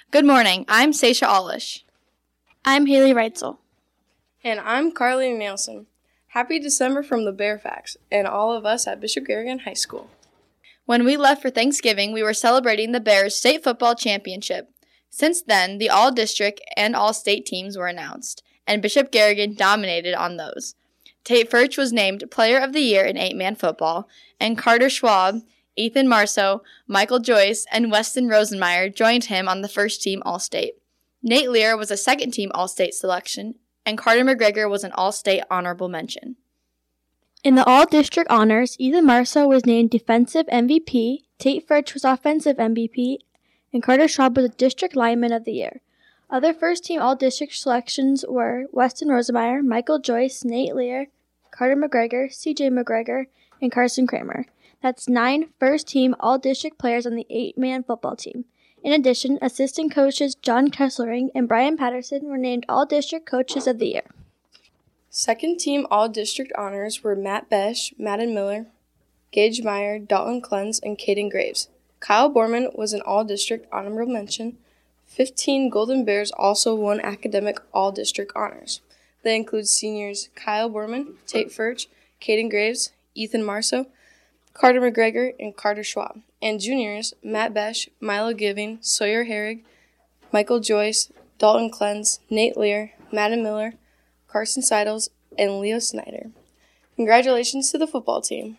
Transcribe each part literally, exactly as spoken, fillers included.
Good morning. I'm Seisha Alish. I'm Haley Reitzel. And I'm Carly Nielsen. Happy December from the Bear Facts and all of us at Bishop Garrigan High School. When we left for Thanksgiving, we were celebrating the Bears' state football championship. Since then, the all-district and all-state teams were announced, and Bishop Garrigan dominated on those. Tate Furch was named Player of the Year in eight-man football, and Carter Schwab, Ethan Marceau, Michael Joyce, and Weston Rosenmeyer joined him on the first-team All-State. Nate Lear was a second-team All-State selection, and Carter McGregor was an All-State honorable mention. In the All-District honors, Ethan Marceau was named Defensive M V P, Tate Furch was Offensive M V P, and Carter Schwab was District Lineman of the Year. Other first-team All-District selections were Weston Rosenmeyer, Michael Joyce, Nate Lear, Carter McGregor, C J McGregor, and Carson Kramer. That's nine first-team All-District players on the eight-man football team. In addition, assistant coaches John Kesslering and Brian Patterson were named All-District Coaches of the Year. Second-team All-District honors were Matt Besh, Madden Miller, Gage Meyer, Dalton Clens, and Caden Graves. Kyle Borman was an All-District honorable mention. Fifteen Golden Bears also won academic All-District honors. They include seniors Kyle Borman, Tate Furch, Caden Graves, Ethan Marceau, Carter McGregor, and Carter Schwab, and juniors Matt Besh, Milo Giving, Sawyer Herrig, Michael Joyce, Dalton Clens, Nate Lear, Madden Miller, Carson Seidels, and Leo Snyder. Congratulations to the football team.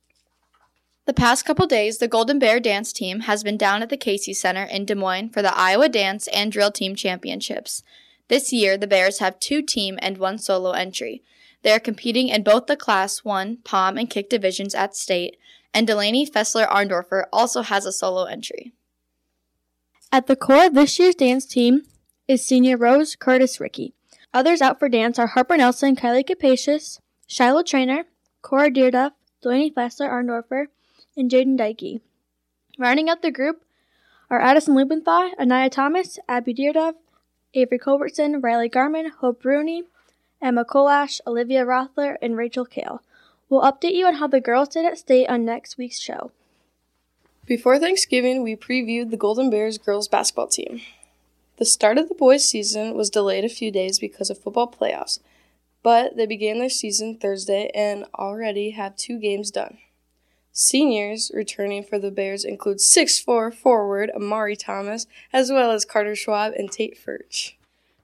The past couple days, the Golden Bear dance team has been down at the Casey Center in Des Moines for the Iowa Dance and Drill Team Championships. This year, the Bears have two team and one solo entry. They are competing in both the Class one Pom and Kick divisions at state, and Delaney Fessler-Arndorfer also has a solo entry. At the core of this year's dance team is senior Rose Curtis Rickey. Others out for dance are Harper Nelson, Kylie Capacious, Shiloh Trainer, Cora Dearduff, Delaney Fessler-Arndorfer, and Jaden Dykey. Rounding out the group are Addison Lubenthal, Anaya Thomas, Abby Dearduff, Avery Culbertson, Riley Garman, Hope Rooney, Emma Kolash, Olivia Rothler, and Rachel Kale. We'll update you on how the girls did at state on next week's show. Before Thanksgiving, we previewed the Golden Bears girls basketball team. The start of the boys' season was delayed a few days because of football playoffs, but they began their season Thursday and already have two games done. Seniors returning for the Bears include six foot four forward Amari Thomas, as well as Carter Schwab and Tate Furch.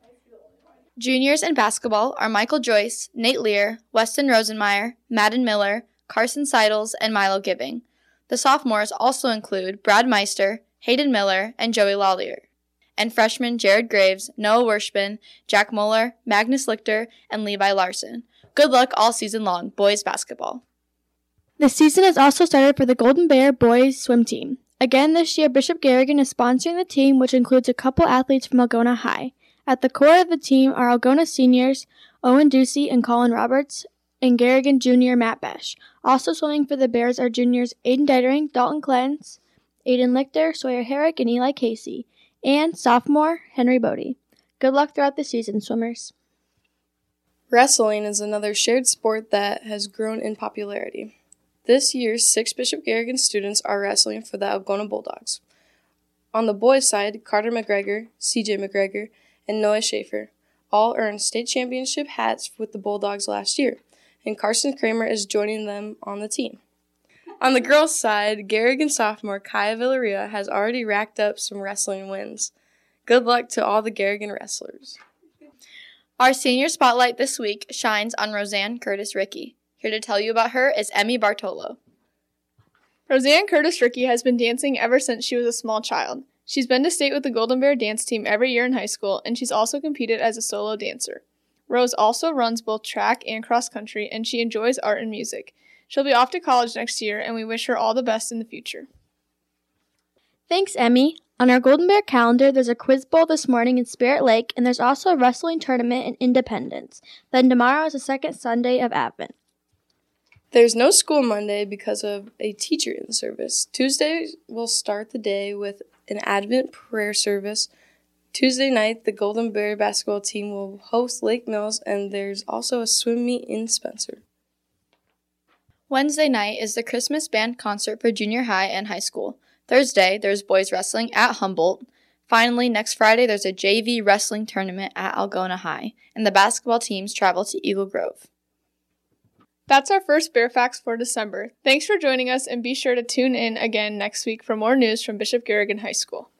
Juniors in basketball are Michael Joyce, Nate Lear, Weston Rosenmeyer, Madden Miller, Carson Seidels, and Milo Giving. The sophomores also include Brad Meister, Hayden Miller, and Joey Lawlier. And freshmen Jared Graves, Noah Wershman, Jack Muller, Magnus Lichter, and Levi Larson. Good luck all season long, boys basketball. The season has also started for the Golden Bear boys swim team. Again this year, Bishop Garrigan is sponsoring the team, which includes a couple athletes from Algona High. At the core of the team are Algona seniors Owen Ducey and Colin Roberts, and Garrigan junior Matt Besh. Also swimming for the Bears are juniors Aiden Deitering, Dalton Clens, Aiden Lichter, Sawyer Herrick, and Eli Casey, and sophomore Henry Bodie. Good luck throughout the season, swimmers. Wrestling is another shared sport that has grown in popularity. This year, six Bishop Garrigan students are wrestling for the Algona Bulldogs. On the boys' side, Carter McGregor, C J McGregor, and Noah Schaefer all earned state championship hats with the Bulldogs last year, and Carson Kramer is joining them on the team. On the girls' side, Garrigan sophomore Kaya Villaria has already racked up some wrestling wins. Good luck to all the Garrigan wrestlers. Our senior spotlight this week shines on Roseanne Curtis Rickey. Here to tell you about her is Emmy Bartolo. Roseanne Curtis Rickey has been dancing ever since she was a small child. She's been to state with the Golden Bear dance team every year in high school, and she's also competed as a solo dancer. Rose also runs both track and cross country, and she enjoys art and music. She'll be off to college next year, and we wish her all the best in the future. Thanks, Emmy. On our Golden Bear calendar, there's a quiz bowl this morning in Spirit Lake, and there's also a wrestling tournament in Independence. Then tomorrow is the second Sunday of Advent. There's no school Monday because of a teacher in service. Tuesday will start the day with an Advent prayer service. Tuesday night, the Golden Bear basketball team will host Lake Mills, and there's also a swim meet in Spencer. Wednesday night is the Christmas band concert for junior high and high school. Thursday, there's boys wrestling at Humboldt. Finally, next Friday, there's a J V wrestling tournament at Algona High, and the basketball teams travel to Eagle Grove. That's our first Bear Facts for December. Thanks for joining us, and be sure to tune in again next week for more news from Bishop Garrigan High School.